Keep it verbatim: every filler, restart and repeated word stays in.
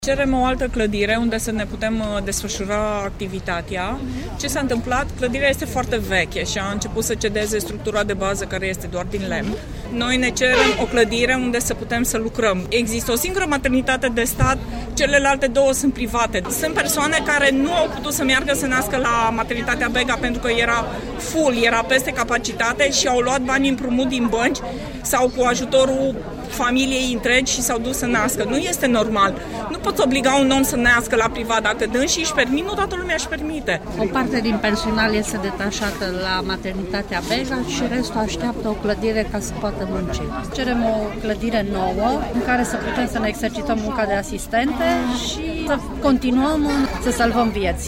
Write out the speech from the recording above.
Cerem o altă clădire unde să ne putem desfășura activitatea. Ce s-a întâmplat? Clădirea este foarte veche și a început să cedeze structura de bază care este doar din lemn. Noi ne cerem o clădire unde să putem să lucrăm. Există o singură maternitate de stat, celelalte două sunt private. Sunt persoane care nu au putut să meargă să nască la maternitatea Bega pentru că era full, era peste capacitate și au luat bani împrumut din bănci sau cu ajutorul familiei întregi și s-au dus să nască. Nu este normal. Nu poți obliga un om să nască la privat. Dacă dânsii își permit, nu toată lumea își permite. O parte din personal este detașată la maternitatea Bega și restul așteaptă o clădire ca să poată munci. Cerem o clădire nouă în care să putem să ne exercităm munca de asistente și să continuăm să salvăm vieți.